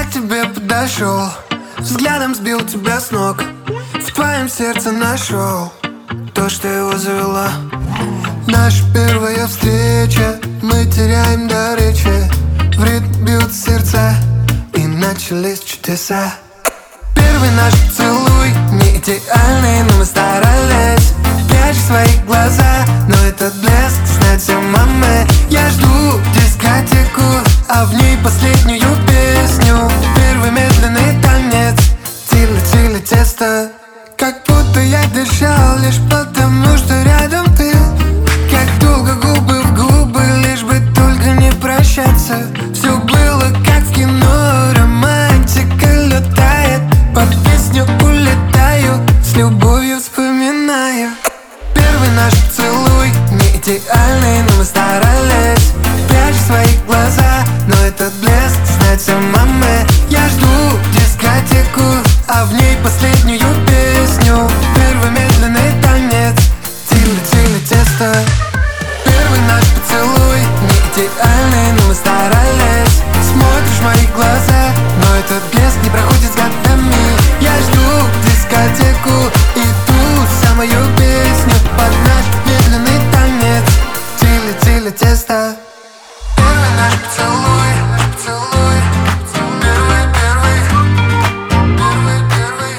к тебе подошел, взглядом сбил тебя с ног, в твоем сердце нашел то, что его завело. Наша первая встреча, мы теряем до речи, в ритм бьют сердца, и начались чудеса. Первый наш поцелуй не идеальный, но мы старались. Прячь свои глаза, но этот блеск знает все мамы. Я жду дискотеку, а в ней последнюю песню. Первый медленный танец, тили-тили тесто. Как будто я дышал лишь потому, что рядом ты. Как долго губы в губы, лишь бы только не прощаться. Все было как в кино, романтика летает. Под песню улетаю, с любовью вспоминаю. Первый наш поцелуй не идеальный, но мы старались. Прячь свои глаза, но этот блеск знает все мамы. Я жду дискотеку, а в ней последнюю песню. Первый медленный танец, тили-тили тесто. Первый наш поцелуй не идеальный, но мы старались. Смотришь в мои глаза, но этот блеск не проходит с годами. Я жду дискотеку и ту самую песню под наш медленный танец, тили-тили тесто. Первый наш поцелуй, поцелуй, первый, первый, первый, первый.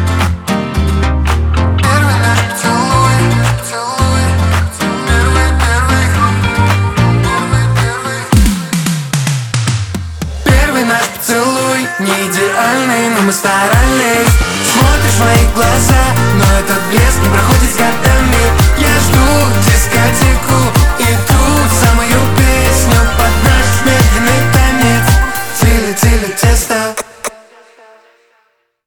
Первый наш поцелуй, поцелуй, первый, первый, первый, первый. Первый наш поцелуй не идеальный, но мы старались. Смотришь в мои глаза, но этот блеск не проходит с годами. Я жду дискотеку и ту самую песню под наш медленный танец, тили-тили тесто.